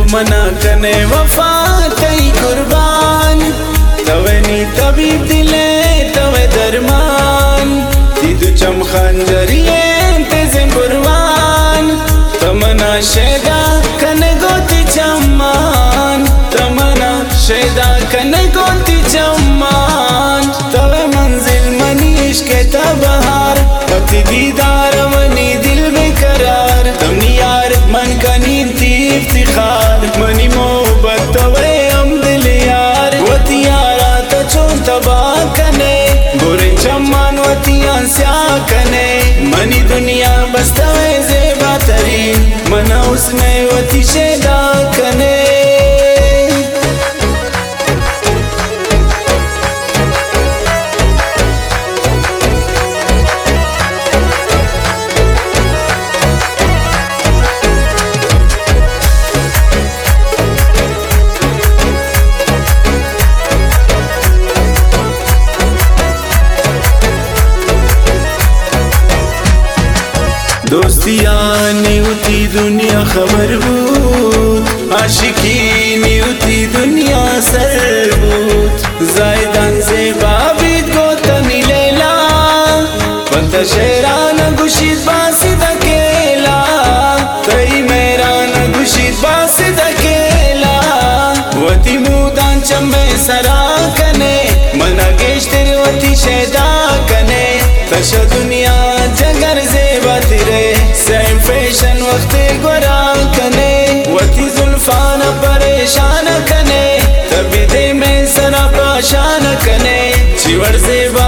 मना कने वफा तई कुर्बान तवनी तबीब दिले तवे दरमान तीदु चम खंजरिए तेजे कुर्बान तमना शेदा कने गोती चम्मान तमना शेदा कने गोती चम्मान तवे मंजिल मनीश के तबहार पति दीदार मनी दिल में करार तमनी यार मन का नींदी इफ्तिखार मनी मोहब्बत तवे हम दिल यार वती यारा तचों तबा कने गोरे चम्मान वतियां स्या कने मनी दुनिया बस तवे जेबा तरीन मना उसने वती शेदा कने दोस्तियाँ नहीं होती दुनिया खबर बूत आशिकी नहीं होती दुनिया सरबूत जायदान से बाबिद को तनी लेला बंदा शेरान गुशीद बासिद अकेला तई मेरान गुशीद बासिद अकेला वती मुदान चंबे सरा कने मना गेश तेरे वती शेदा कने तश दुनिया जगर जेबा तेरे सेम फैशन वक्त गोरा कने वती जुल्फान परेशान कने तभी दे में सरा पाशान कने चिवर जेबा